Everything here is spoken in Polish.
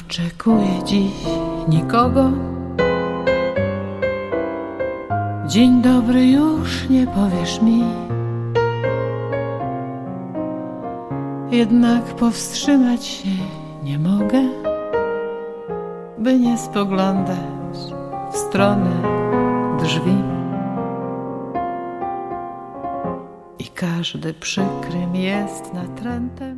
oczekuję dziś nikogo. Dzień dobry już nie powiesz mi, jednak powstrzymać się nie mogę, by nie spoglądać w stronę drzwi. I każdy przykrym jest natrętem.